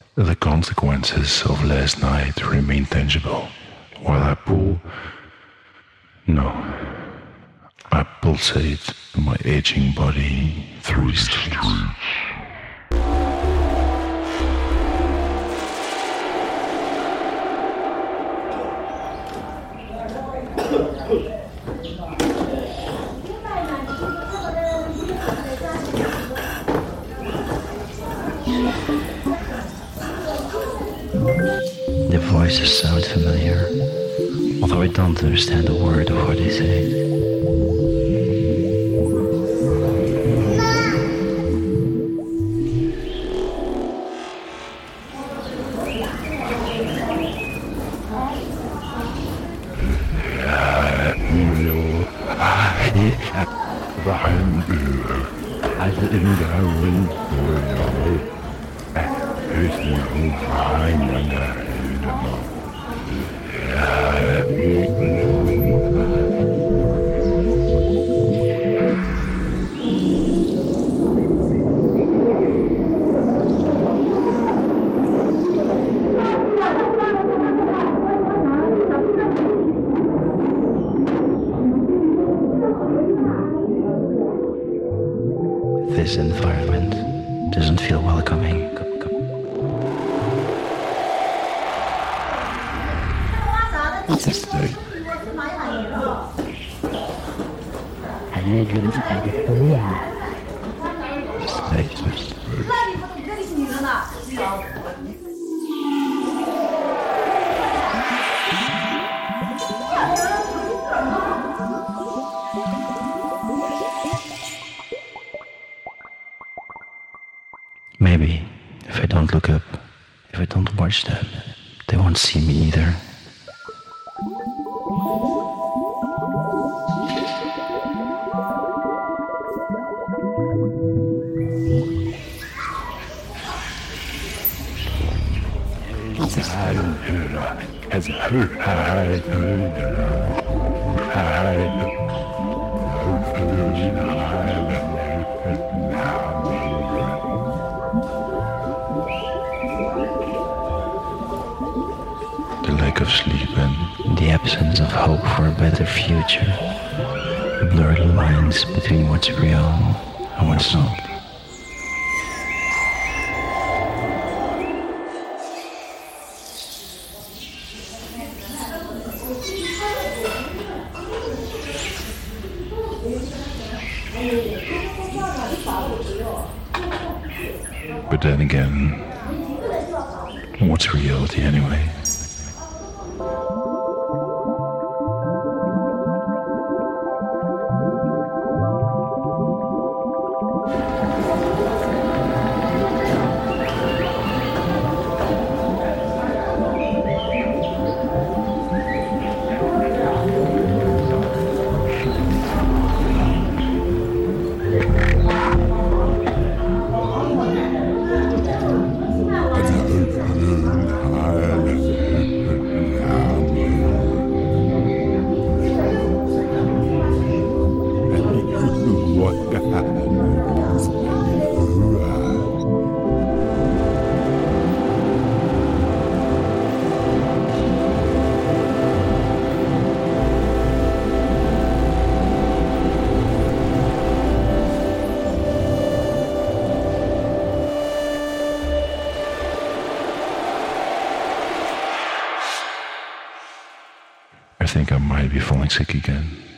The consequences of last night remain tangible, while I pulsate my aging body through the streets. The voices sound familiar, although I don't understand a word of what they say. This environment doesn't feel welcoming. Maybe if I don't look up, if I don't watch them, they won't see me either. The lack of sleep and The absence of hope for a better future. Blur the lines between what's real and what's not. But then again, what's reality anyway? I think I might be falling sick again.